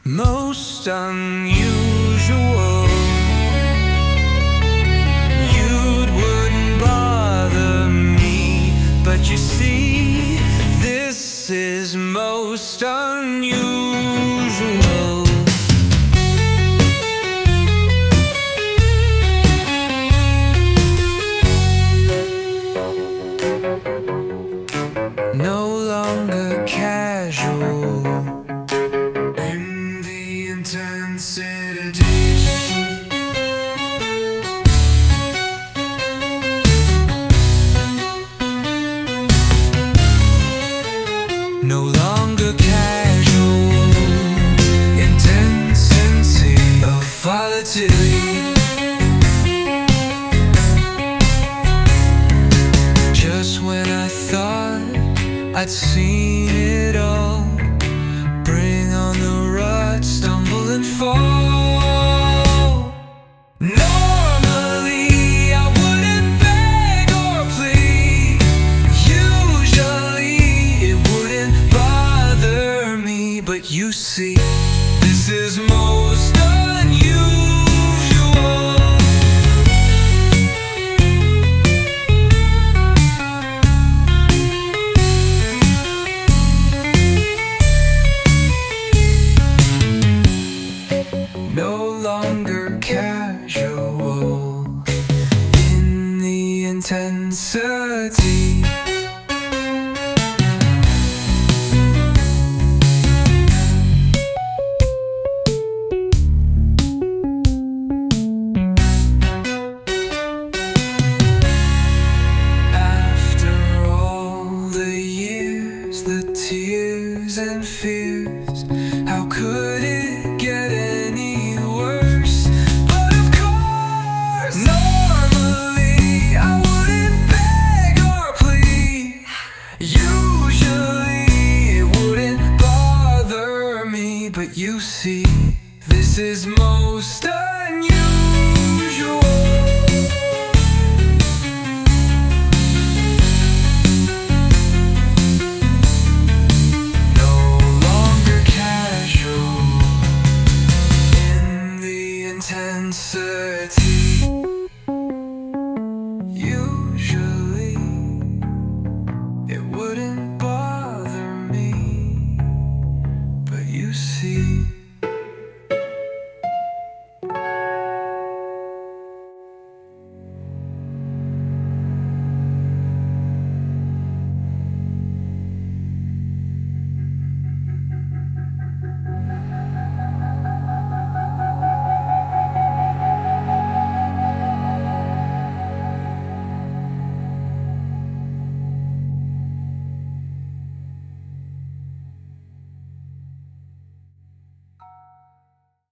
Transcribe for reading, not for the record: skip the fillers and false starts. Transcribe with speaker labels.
Speaker 1: Most unusual. You wouldn't bother me, but you see, this is most unusual. No longer casual in the intensity. No longer casual intensity of volatility. Just when I thought I'd seen it all, bring on the rut, stumble and fall. Normally I wouldn't beg or plead. Usually it wouldn't bother me, but you see, this is most unusual. No longer casual in the intensity. After all the years, the tears and fears, how could it get any worse? But of course, normally I wouldn't beg or plead. Usually it wouldn't bother me, but you see, this is most